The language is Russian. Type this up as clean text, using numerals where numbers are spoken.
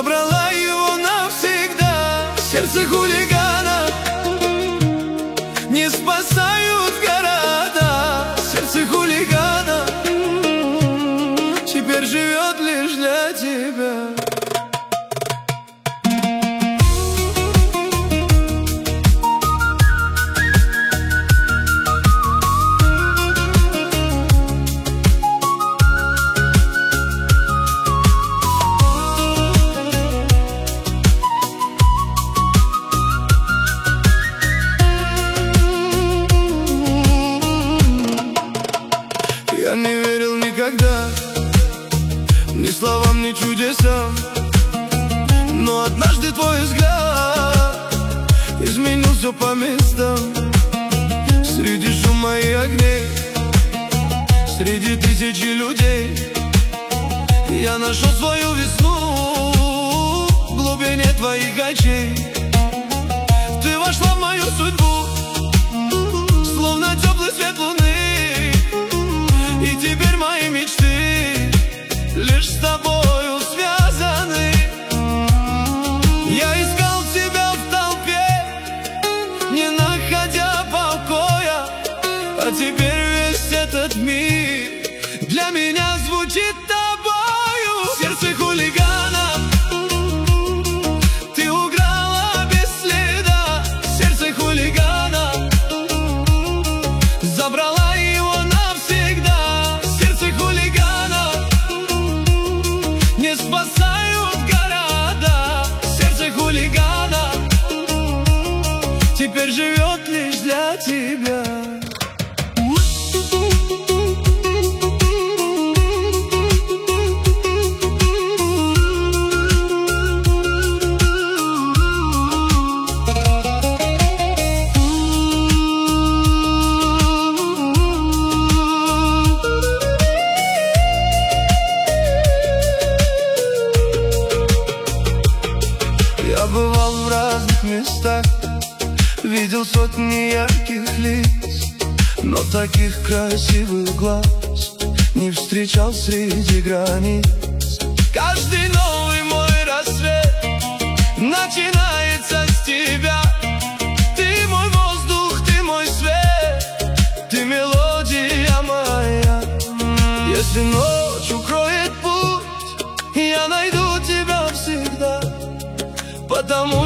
забрала его навсегда. Сердце хулигана не спасают города. Сердце хулигана теперь живет лишь для тебя. Я не верил никогда ни словам, ни чудесам, но однажды твой взгляд изменил все по местам. Среди шума и огней, среди тысячи людей, я нашел свою весну в глубине твоих очей. Ты вошла в мою судьбу, словно теплый свет луны, и теперь мои мечты лишь с тобою связаны. Я искал тебя в толпе, не находя покоя, а теперь весь этот мир для меня звучит тобою. Сердце хулигана ты украла без следа. Сердце хулигана забрала спасают города. Сердце хулигана теперь живет лишь для тебя. Я бывал в разных местах, видел сотни ярких лиц, но таких красивых глаз не встречал среди границ. Каждый новый мой рассвет начинается с тебя. Ты мой воздух, ты мой свет, ты мелодия моя. Если ночь укроет путь, я найду тебя всегда, потому